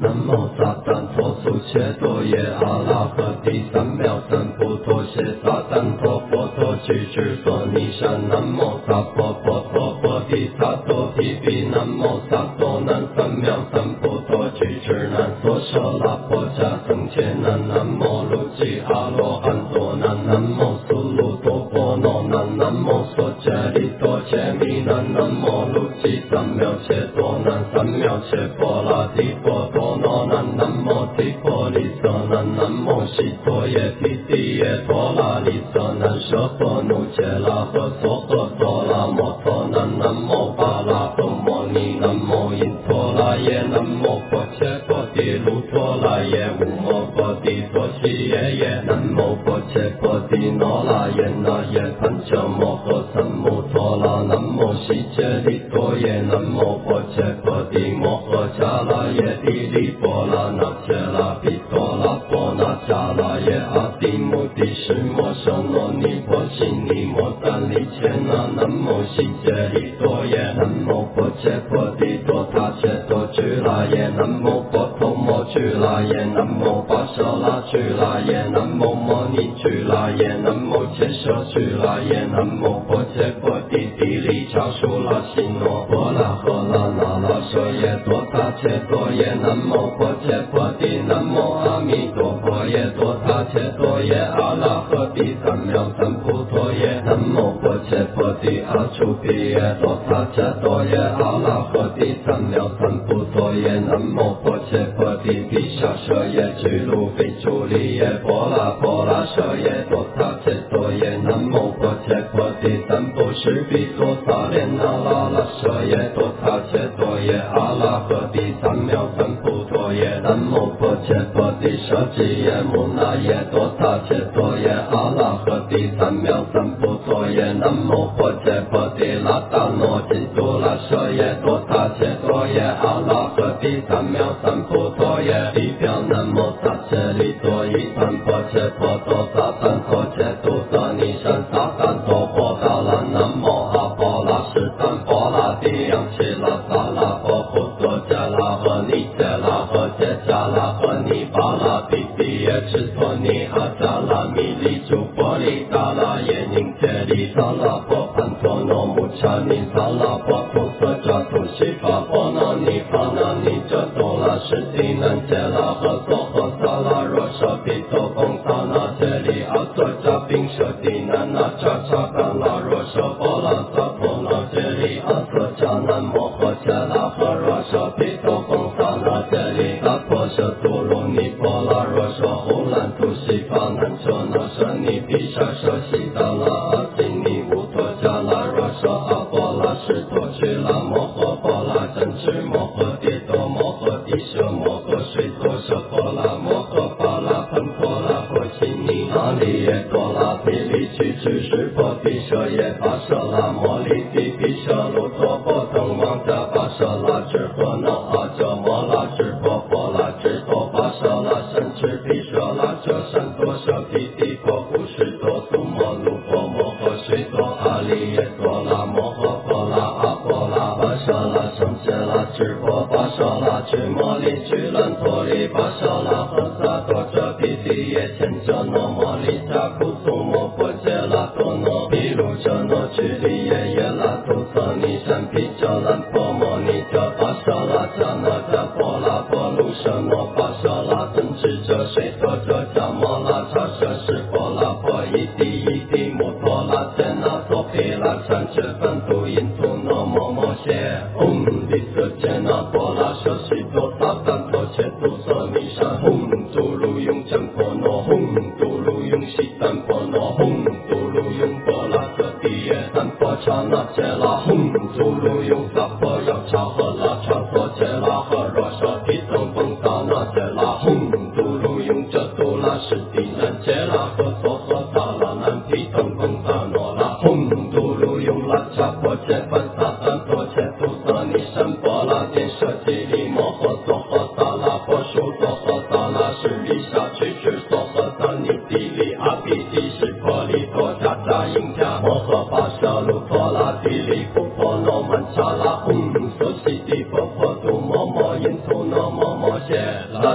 南无撒旦陀苏切多耶阿拉诃帝三藐三菩陀谢撒旦陀佛陀俱胝娑尼山南无萨婆婆陀婆提萨埵提毗南无萨埵南三藐三菩陀俱胝南娑舍那婆伽僧伽南南无卢吉阿罗汉多南南无苏卢多婆罗南南无娑伽利多伽弥南南无卢吉三藐切多南三藐切婆拉提婆多罗南南无提婆利瑟南南无悉陀耶提提耶陀拉利瑟南舍婆奴揭拉诃娑诃娑拉摩陀南南无巴拉多摩尼南无因陀拉耶南无婆切婆提卢陀拉耶无摩婆提多悉耶耶南无婆切婆提那拉耶那耶盘迦摩诃三摩陀拉南无悉揭利多耶南无婆切婆提摩诃迦拉耶帝利波拉那揭拉毗多拉波那迦拉耶阿帝摩帝释摩舍那尼婆悉尼摩丹利切那南无悉揭利多耶南无婆切婆提多他切多居拉耶南无婆陀摩居拉耶南无巴舍拉居拉耶南无摩尼居拉耶南无切舍居拉耶南无婆切婆提帝利cha疏拉悉诺婆拉诃拉那拉舍耶多他切多耶南无婆切婆提南无阿弥陀佛耶多他切多耶阿拉诃帝三藐三菩陀耶南无婆切婆提阿阇毗耶多他切多耶阿拉诃帝三藐三菩陀耶南无婆切婆提毗舍舍耶居卢非诸利耶婆拉舍耶多他切多耶南无婆切婆提三不施毗多萨莲那拉拉舍耶多他切多耶阿拉诃帝三藐三菩陀耶南无婆切婆提舍吉耶摩那耶多他切多耶阿拉诃帝三藐三菩陀耶南无婆切婆提拉达诺吉多拉舍耶多他切多耶阿拉诃帝三藐三菩陀耶地表南无萨切利多伊盘婆切婆多萨旦陀切多萨尼山萨旦陀婆达拉南无阿婆拉释旦婆拉帝扬齐拉萨拉婆婆多迦拉诃尼迦拉诃揭迦拉诃尼巴拉毗毗耶持陀尼阿迦拉弥利诸婆利达拉耶宁揭利萨拉婆盘陀罗穆cha尼萨拉婆陀瑟迦图悉法婆那尼法那尼遮多拉释地南揭拉诃娑诃萨拉若舍毗多供萨那揭利阿瑟迦宾舍地南那cha cha干拉若舍婆拉萨婆那揭利阿瑟迦南摩诃揭拉诃若舍毗多供萨那揭利萨婆舍多罗尼婆拉若舍呼兰图悉法南舍那舍尼毗舍舍悉达拉阿悉尼无陀迦拉若舍阿婆拉释陀居拉摩诃婆拉真持摩诃帝多摩诃帝舍摩诃水多舍婆拉摩诃巴拉盘婆拉婆悉尼那利耶多拉毗利俱胝释婆毗舍耶巴舍拉摩利帝毗舍卢陀婆腾王迦巴舍拉智婆那阿遮摩拉智婆婆拉智婆巴舍拉神智毗舍拉遮神多舍毗帝婆护释多苏摩卢婆摩诃水多阿利耶多拉摩诃婆拉阿婆拉巴舍拉圣揭拉智婆巴舍拉俱摩利俱兰陀利巴舍拉诃萨多遮毗帝耶千遮那摩利迦库苏摩婆揭拉多那毗卢遮那俱利耶耶拉图瑟尼山毗遮兰婆摩尼遮巴舍拉迦那迦婆拉婆卢舍那巴舍拉真智遮水多遮迦摩拉cha舍释婆拉婆伊帝摩陀拉揭那陀毗拉禅觉梵度因图那摩摩谢唵利瑟揭那婆拉舍悉多萨旦陀切多舍尼山唵度卢用将婆罗唵度卢用悉旦婆罗唵度卢用婆拉舍帝耶三婆cha那揭拉唵度卢用萨婆要cha诃拉cha婆揭拉诃若舍毗僧风萨那揭拉唵度卢用遮度拉释地南揭拉诃娑诃萨拉南毗僧风萨那拉唵度卢用拉cha婆揭梵萨旦陀切多舍尼山婆拉殿舍吉利摩诃娑诃萨拉婆输娑诃萨拉释弥沙俱胝娑诃萨尼帝利阿毗帝释婆利多迦迦应迦摩诃巴舍卢陀拉帝利富婆罗曼cha拉唵所悉地婆婆度摩摩因图那摩摩谢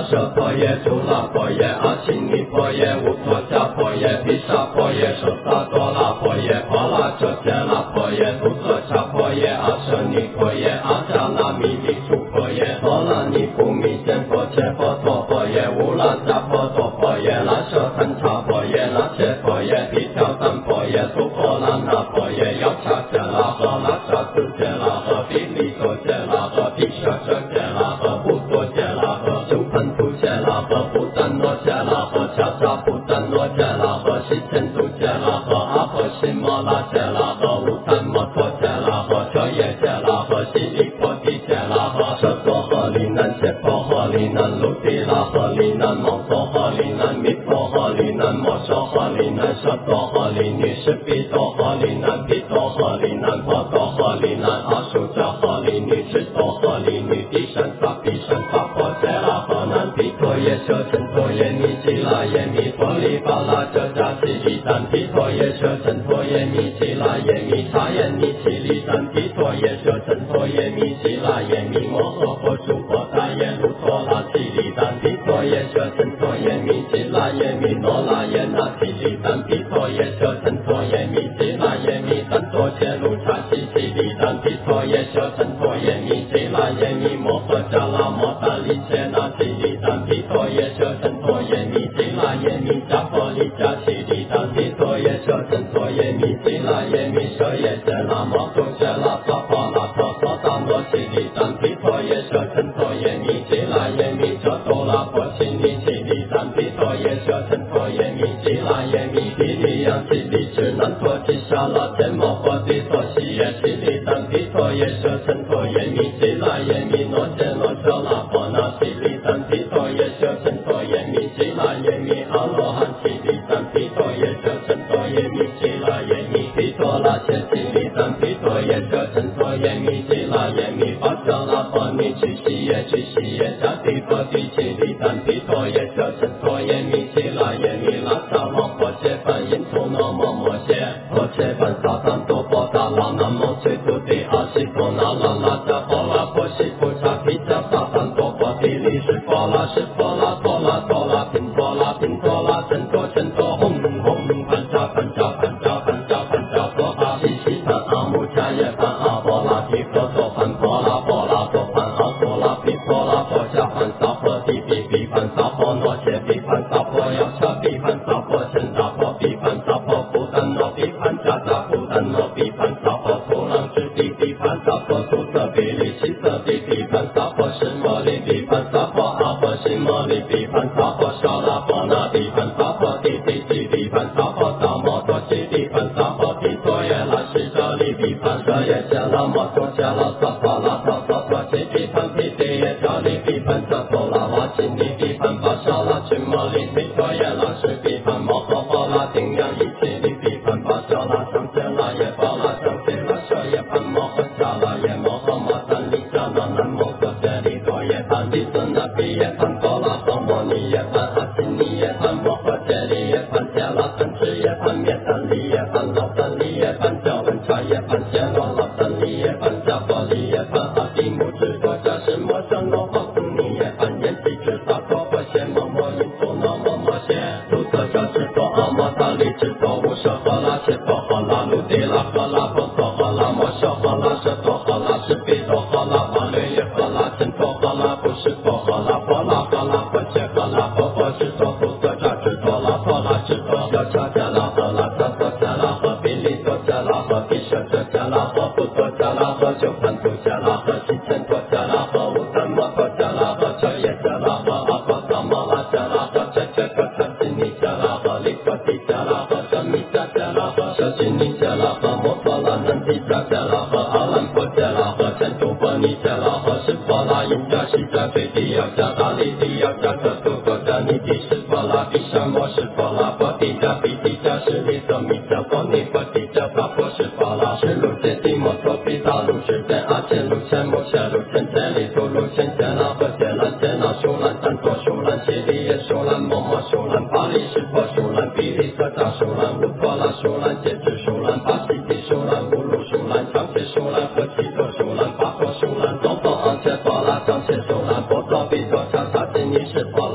舍婆耶，主拉婆耶，阿悉尼婆耶，无陀迦婆耶，毗沙婆耶，舍萨多拉婆耶，婆拉遮揭拉婆耶，图色迦婆耶，阿舍尼婆耶，阿迦那弥利主婆耶，婆拉尼布弥坚婆切婆陀婆耶，无拉迦婆陀婆耶，拉舍堪察婆耶，拉切婆耶，毗调三婆耶，苏婆拉那婆耶，要掐揭拉诃，拉沙斯揭拉诃，毗利多揭拉诃，毗舍遮揭拉诃，不多揭拉诃，修盘图揭拉诃，不赞诺揭拉诃，恰沙不赞诺揭拉诃，西千度揭拉诃，阿婆西摩拉揭拉诃，无贪摩托揭拉诃，彻夜揭拉诃，悉利婆提揭拉诃，舍多诃利南切婆诃利南卢提拉诃利南摩娑诃利南弥婆诃利南摩舍诃利南舍多诃利女士毗多诃利南毗多诃利南婆多诃利南阿输迦诃利女士多诃利女地山萨毗山萨婆揭拉诃南毗陀耶舍真陀耶弥吉拉耶弥陀利巴拉遮迦悉利丹毗陀耶舍真陀耶弥吉拉耶弥察耶弥悉利丹毗陀耶舍真陀耶弥吉拉耶弥摩诃婆输婆达耶卢陀拉悉利丹毗陀耶舍真陀耶弥吉拉耶弥诺拉耶那悉利丹毗陀耶舍真陀耶弥吉拉耶弥三多切卢察悉悉利丹毗陀耶舍真陀耶弥吉拉耶弥摩诃迦拉摩达利切那悉利丹毗陀耶舍真陀耶弥吉拉耶弥迦婆利迦悉利丹毗陀耶舍真陀耶弥吉拉耶弥舍耶揭拉摩多揭拉萨婆拉陀娑达摩悉利丹毗陀耶舍真陀耶弥吉拉耶弥遮多拉婆悉尼悉利丹毗陀耶舍真陀耶弥吉拉耶弥毗利央悉利智难陀吉沙拉揭摩婆提娑悉耶悉利丹毗陀耶舍真陀耶弥吉拉耶弥诺揭罗遮拉婆那悉利丹毗陀耶舍真陀耶弥吉拉耶弥阿罗汉悉利丹毗陀耶舍真陀耶弥吉拉耶弥毗陀拉切悉利丹毗陀耶舍真陀耶弥吉拉耶弥巴迦拉婆尼曲悉耶曲悉耶迦提婆提悉利丹毗陀耶舍真陀耶弥吉拉耶弥拉萨摩婆切梵因陀罗摩摩羯婆切梵萨坦多婆达拉南无摧徒地阿悉陀那拉拉迦婆拉婆悉菩萨毗迦萨坦多婆提利湿婆拉湿婆拉多拉多拉频陀拉频陀拉真陀真陀吽吽盘迦盘迦盘迦盘迦盘迦婆阿悉悉盘阿穆迦耶盘阿婆拉提婆娑盘婆拉婆拉娑盘阿娑拉毗婆拉婆迦盘萨婆提毗毗盘萨婆诺切毗盘萨婆要掐毗盘萨婆chân萨婆毗盘萨婆不但诺毗盘迦萨不但诺毗盘萨婆土朗之地毗盘萨婆土色毗利七色地毗盘萨婆释摩利毗盘萨婆阿婆悉摩利毗盘萨婆沙拉婆那毗盘萨婆提提提毗盘萨婆萨摩多悉毗盘萨婆提陀耶拉释迦利毗盘舍耶迦拉摩多迦拉萨婆拉萨萨婆悉毗盘毗提耶迦利毗盘萨婆拉瓦悉尼毗盘巴沙拉群摩利毗陀耶拉释毗盘摩诃婆拉顶仰一悉利毗盘巴沙拉上揭拉耶婆拉上揭拉舍耶盘摩诃迦拉耶摩诃摩三利迦那南摩诃揭利陀耶盘利僧那毗耶盘婆拉娑摩尼耶盘阿悉尼耶盘摩诃揭利耶盘揭拉三智耶盘灭三利耶盘老三利耶盘教文察耶盘揭罗老三利耶盘迦婆利耶盘阿地母智多迦什摩僧罗婆僧尼耶盘耶悉智萨多婆谢摩摩因陀罗摩摩谢卢瑟迦智多阿摩达利智多无舍诃拉切多诃拉卢地拉诃拉婆娑诃拉摩舍诃拉舍多诃拉释毗多诃拉巴略耶诃拉真多诃拉不释多诃拉婆拉诃拉婆切诃拉婆婆智多卢瑟迦智多拉婆拉智多要掐迦拉诃拉萨多迦拉诃毗利多迦拉诃毗舍遮迦拉诃不多迦拉诃九盘图迦拉诃悉千多迦拉诃无三摩多迦拉诃彻夜迦拉诃阿婆萨摩拉迦拉诃切切诃察悉尼迦拉诃利婆提迦拉诃舍弥迦迦拉诃舍悉尼迦拉诃摩娑拉难提迦迦拉诃阿兰婆迦拉诃真土婆尼迦拉诃释婆拉因迦悉迦最地要迦达利地要迦可图多迦尼提释婆拉毗沙摩释婆拉婆提迦毗提迦释利色弥迦婆尼婆提迦萨婆释婆拉释卢揭提摩托毗达卢释迦阿切卢切摩切卢切切利图卢切切拉诃切兰切那舒兰三多舒兰悉利耶舒兰摩摩舒兰巴利释婆舒兰毗利色迦舒兰无陀拉舒兰揭智舒兰巴悉提舒兰无卢舒兰长切舒兰诃其多舒兰巴多舒兰多多阿切多拉长切舒兰波多毗多迦萨悉尼释婆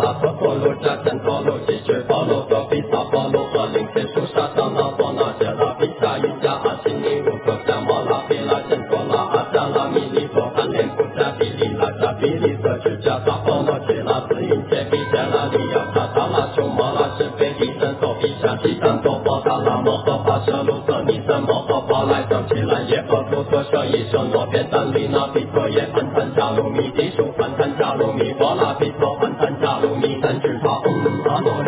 萨摩诃跋舍卢瑟尼三摩诃巴来藏起来耶诃佛陀舍一舍诺别赞利那毗陀耶盘檀迦卢弥地树盘檀迦卢弥波拉毗陀盘檀迦卢弥三智法阿罗